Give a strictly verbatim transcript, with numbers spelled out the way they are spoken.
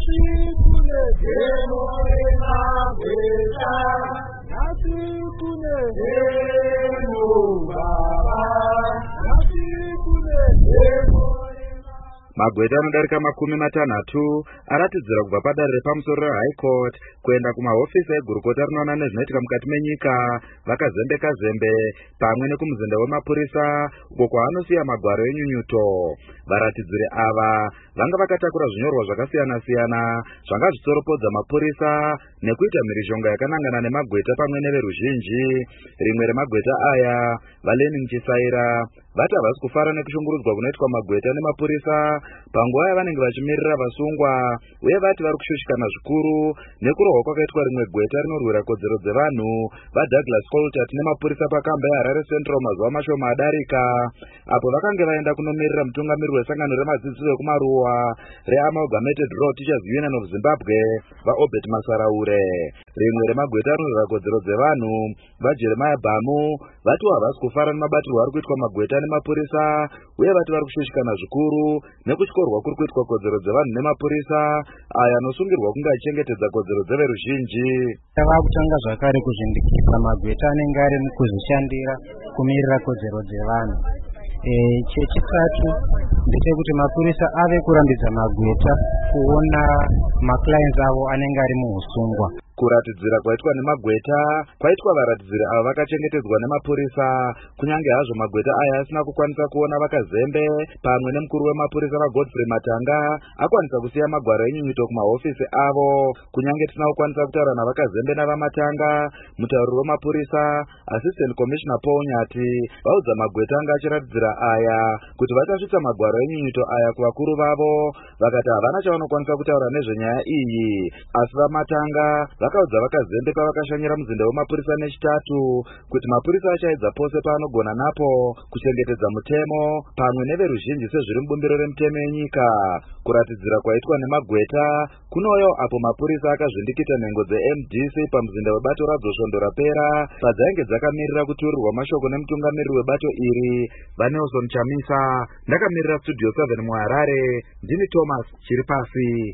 Magweta anodarika makumi matanhatu aratidzira kubva padare repamusoro reHigh Court kuenda kumahofisi egurukota rinoona nezvinoitika mukati menyika vakazembeka zembe pamwe nekumuzinda wemapurisa uko kwaanosiya magwaro enyunyuto. Varatidziri ava vanga vakatakura zvinyorwa zvakasiyana-siyana zvanga zvitsoropodza mapurisa nekuita mhirizhonga yakanangana nemagweta pamwe neveruzhinji. Rimwe remagweta aya, Valening Chisaira, vati havasi kufara nekushungurudzwa kunoitwa magweta nemapurisa panguva yavanenge vachimirira vasungwa, uye vati vari kushushikana zvikuru nekurohwa kwakaitwa rimwe gweta rinorwira kodzero dzevanhu vaDouglas Coltart nemapurisa pakamba yeHarare Central mazuva mashoma adarika, apo vakange vaenda kunomirira mutungamiriri wesangano remadzidzisi ekumaruwa reAmalgamated Law Teachers Union of Zimbabwe vaObert Masaraure. Rimwe remagweta rinorwira kodzero dzevanhu vaJeremiah Bamu vati havasi kufara nemabatirwo ari kuitwa magweta nemapurisa, uye vati vari kushushikana zvikuru nekutyorwa kuri kuitwa kodzero dzevanhu nemapurisa aya anosungirwa kunge achichengetedza kodzero dzeveruzhinji. Vakutanga zvakare kuzvindikisa magweta anenge ari kuzvishandira kumirira kodzero dzevanhu. Chechitatu ndechekuti mapurisa ave kurambidza magweta kuona maclients avo anenge ari muusungwa. Kuratidzira kwaitwa nemagweta kwaitwa varatidziri ava vakachengetedzwa nemapurisa, kunyange hazvo magweta aya asina kukwanisa kuona vakazembe pamwe nemukuru wemapurisa vaGodfrey Matanga akwanisa kusiya magwaro enyunyuto kumahofisi avo. Kunyange tisina kukwanisa kutaura navakazembe navamatanga, mutauriri wemapurisa Assistant Commissioner Paul Nyati vaudza magweta anga achiratidzira aya kuti vachasvitsa magwaro enyunyuto aya kuvakuru vavo, vakati havana chavanokwanisa kutaura nezvenyaya iyi. Asi vamatanga vakaudza vakazembe pavakashanyira muzinda wemapurisa nechitatu kuti mapurisa achaedza pose paanogona napo kuchengetedza mutemo pamwe neveruzhinji sezviri mubumbiro remutemo yenyika. Kuratidzira kwaitwa nemagweta kunoyo apo mapurisa akazvindikita nhengo dzeM D C pamuzinda webato radzosvondo rapera padzainge dzakamirira kuturirwa mashoko nemutungamiriri webato iri vaNelson Chamisa. Ndakamirira Studio seven muHarare, ndini Thomas Chiripasi.